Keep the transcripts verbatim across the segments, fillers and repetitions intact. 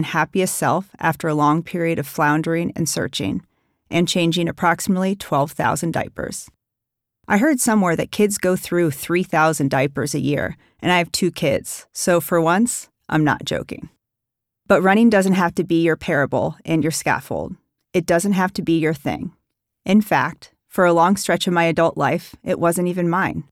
happiest self after a long period of floundering and searching, and changing approximately twelve thousand diapers. I heard somewhere that kids go through three thousand diapers a year, and I have two kids, so for once, I'm not joking. But running doesn't have to be your parable and your scaffold. It doesn't have to be your thing. In fact, for a long stretch of my adult life, it wasn't even mine.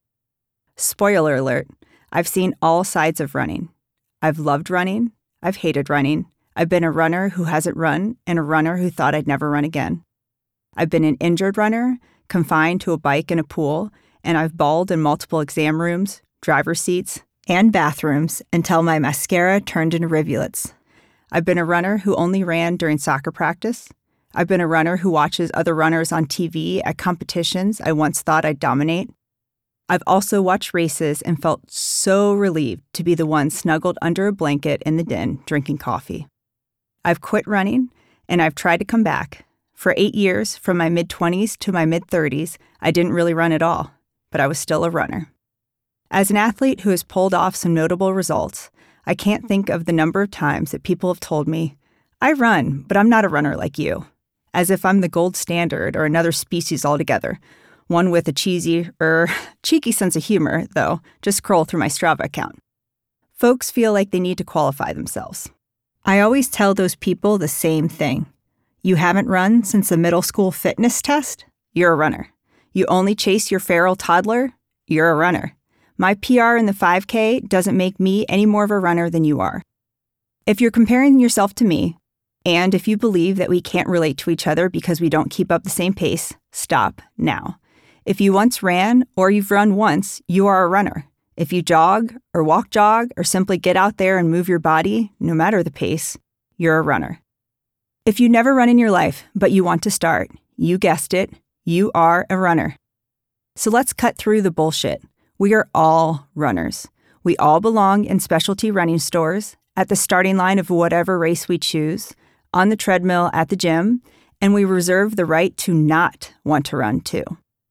Spoiler alert, I've seen all sides of running. I've loved running, I've hated running, I've been a runner who hasn't run, and a runner who thought I'd never run again. I've been an injured runner, confined to a bike in a pool, and I've bawled in multiple exam rooms, driver's seats, and bathrooms until my mascara turned into rivulets. I've been a runner who only ran during soccer practice. I've been a runner who watches other runners on T V at competitions I once thought I'd dominate. I've also watched races and felt so relieved to be the one snuggled under a blanket in the den drinking coffee. I've quit running, and I've tried to come back. For eight years, from my mid-twenties to my mid-thirties, I didn't really run at all, but I was still a runner. As an athlete who has pulled off some notable results, I can't think of the number of times that people have told me, "I run, but I'm not a runner like you," as if I'm the gold standard or another species altogether, one with a cheesy, er, cheeky sense of humor, though. Just scroll through my Strava account. Folks feel like they need to qualify themselves. I always tell those people the same thing. You haven't run since the middle school fitness test? You're a runner. You only chase your feral toddler? You're a runner. My P R in the five K doesn't make me any more of a runner than you are. If you're comparing yourself to me, and if you believe that we can't relate to each other because we don't keep up the same pace, stop now. If you once ran or you've run once, you are a runner. If you jog or walk jog or simply get out there and move your body, no matter the pace, you're a runner. If you never run in your life, but you want to start, you guessed it, you are a runner. So let's cut through the bullshit. We are all runners. We all belong in specialty running stores, at the starting line of whatever race we choose, on the treadmill at the gym, and we reserve the right to not want to run too.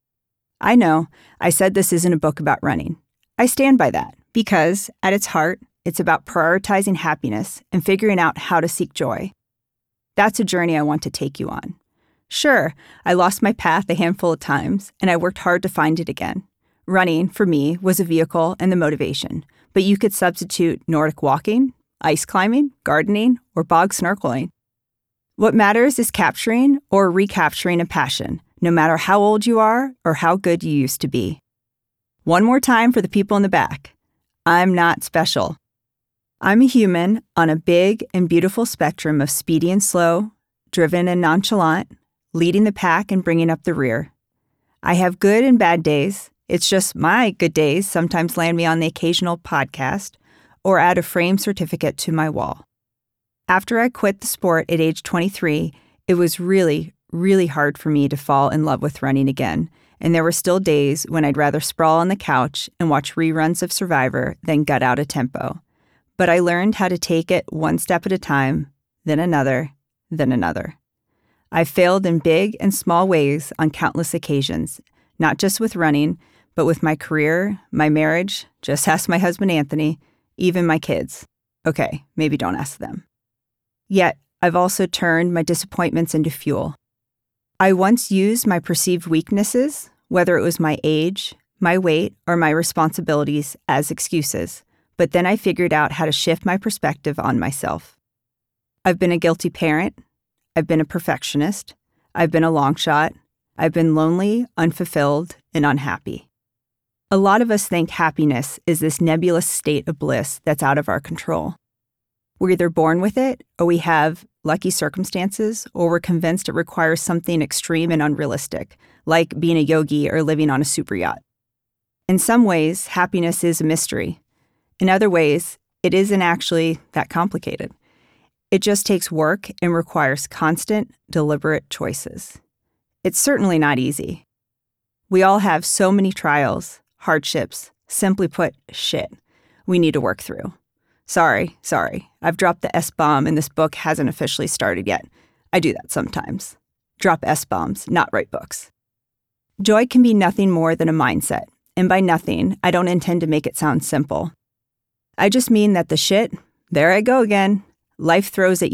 I know, I said this isn't a book about running. I stand by that, because, at its heart, it's about prioritizing happiness and figuring out how to seek joy. That's a journey I want to take you on. Sure, I lost my path a handful of times, and I worked hard to find it again. Running, for me, was a vehicle and the motivation, but you could substitute Nordic walking, ice climbing, gardening, or bog snorkeling. What matters is capturing or recapturing a passion, no matter how old you are or how good you used to be. One more time for the people in the back. I'm not special. I'm a human on a big and beautiful spectrum of speedy and slow, driven and nonchalant, leading the pack and bringing up the rear. I have good and bad days. It's just my good days sometimes land me on the occasional podcast or add a framed certificate to my wall. After I quit the sport at age twenty-three, it was really, really hard for me to fall in love with running again, and there were still days when I'd rather sprawl on the couch and watch reruns of Survivor than gut out a tempo. But I learned how to take it one step at a time, then another, then another. I've failed in big and small ways on countless occasions, not just with running, but with my career, my marriage, just ask my husband Anthony, even my kids. Okay, maybe don't ask them. Yet, I've also turned my disappointments into fuel. I once used my perceived weaknesses, whether it was my age, my weight, or my responsibilities, as excuses, but then I figured out how to shift my perspective on myself. I've been a guilty parent. I've been a perfectionist. I've been a long shot. I've been lonely, unfulfilled, and unhappy. A lot of us think happiness is this nebulous state of bliss that's out of our control. We're either born with it, or we have lucky circumstances, or we're convinced it requires something extreme and unrealistic, like being a yogi or living on a super yacht. In some ways, happiness is a mystery. In other ways, it isn't actually that complicated. It just takes work and requires constant, deliberate choices. It's certainly not easy. We all have so many trials, hardships, simply put, shit, we need to work through. Sorry, sorry, I've dropped the S-bomb and this book hasn't officially started yet. I do that sometimes. Drop S-bombs, not write books. Joy can be nothing more than a mindset, and by nothing, I don't intend to make it sound simple. I just mean that the shit, there I go again, life throws at you